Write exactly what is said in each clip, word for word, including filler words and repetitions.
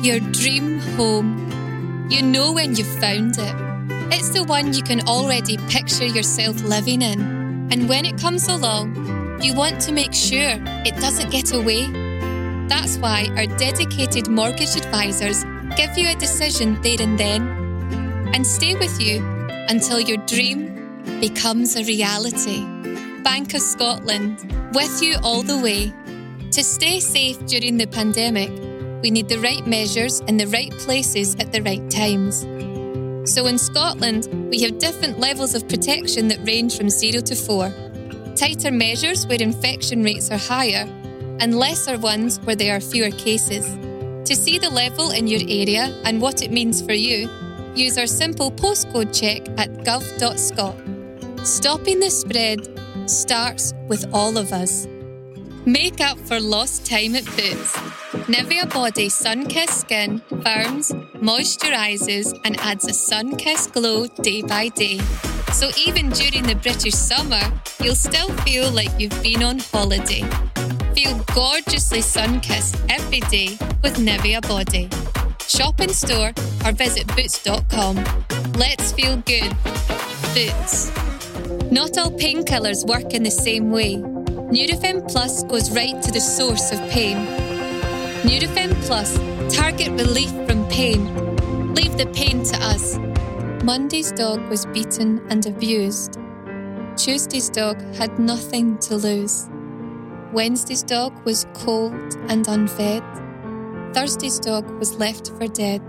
Your dream home. You know when you've found it. It's the one you can already picture yourself living in. And when it comes along, you want to make sure it doesn't get away. That's why our dedicated mortgage advisors give you a decision there and then and stay with you until your dream becomes a reality. Bank of Scotland, with you all the way. To stay safe during the pandemic, we need the right measures in the right places at the right times. So in Scotland, we have different levels of protection that range from zero to four. Tighter measures where infection rates are higher, and lesser ones where there are fewer cases. To see the level in your area and what it means for you, use our simple postcode check at gov dot scot. Stopping the spread starts with all of us. Make up for lost time at Boots. Nivea Body Sun-Kissed Skin firms, moisturises and adds a sun-kissed glow day by day. So even during the British summer, you'll still feel like you've been on holiday. Feel gorgeously sun-kissed every day with Nivea Body. Shop in store or visit boots dot com. Let's feel good. Boots. Not all painkillers work in the same way. Nurofen Plus goes right to the source of pain. Nurofen Plus, target relief from pain. Leave the pain to us. Monday's dog was beaten and abused. Tuesday's dog had nothing to lose. Wednesday's dog was cold and unfed. Thursday's dog was left for dead.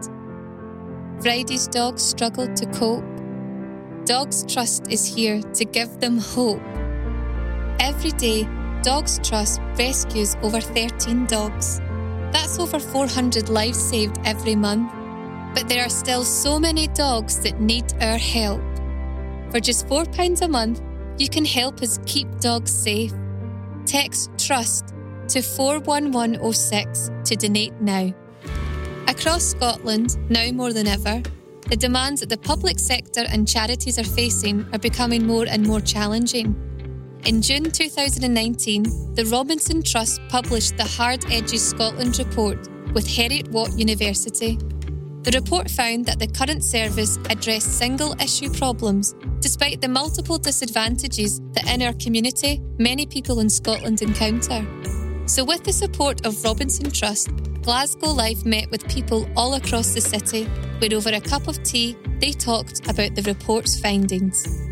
Friday's dog struggled to cope. Dogs Trust is here to give them hope. Every day, Dogs Trust rescues over thirteen dogs. That's over four hundred lives saved every month. But there are still so many dogs that need our help. For just four pounds a month, you can help us keep dogs safe. Text TRUST to four one one oh six to donate now. Across Scotland, now more than ever, the demands that the public sector and charities are facing are becoming more and more challenging. In June two thousand nineteen, the Robinson Trust published the Hard Edges Scotland report with Heriot-Watt University. The report found that the current service addressed single-issue problems despite the multiple disadvantages that in our community many people in Scotland encounter. So with the support of Robinson Trust, Glasgow Life met with people all across the city where over a cup of tea they talked about the report's findings.